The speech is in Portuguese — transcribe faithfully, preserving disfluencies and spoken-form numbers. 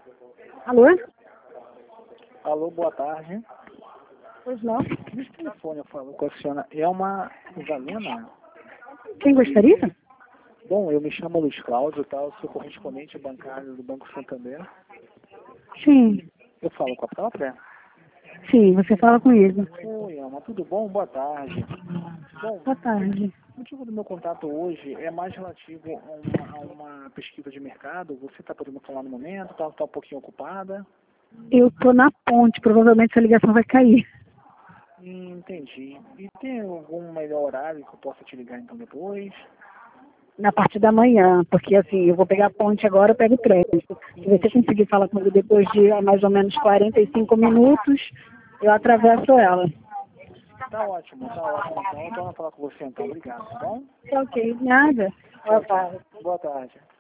Alô? Alô, boa tarde. Pois não. Nesse telefone eu falo com a senhora Elma Zalena. Quem gostaria? Bom, eu me chamo Luiz Cláudio, tá? Eu sou correspondente bancário do Banco Santander. Sim, Eu falo com a própria? sim, você fala comigo. Oi, Elma, tudo bom? Boa tarde. Bom, Boa tarde. o motivo do meu contato hoje é mais relativo a uma, a uma pesquisa de mercado. Você está podendo falar no momento? Está tá um pouquinho ocupada? Eu tô na ponte, provavelmente essa ligação vai cair. Hum, entendi. E tem algum melhor horário que eu possa te ligar então depois? Na parte da manhã, porque assim, eu vou pegar a ponte agora, eu pego o trânsito. Se você conseguir falar comigo depois de ah, mais ou menos quarenta e cinco minutos, eu atravesso ela. Tá ótimo, tá ótimo. Então, eu tô falar com você então. Obrigado, tá bom? Tá ok, nada. Boa Tchau, tarde. tchau. Boa tarde.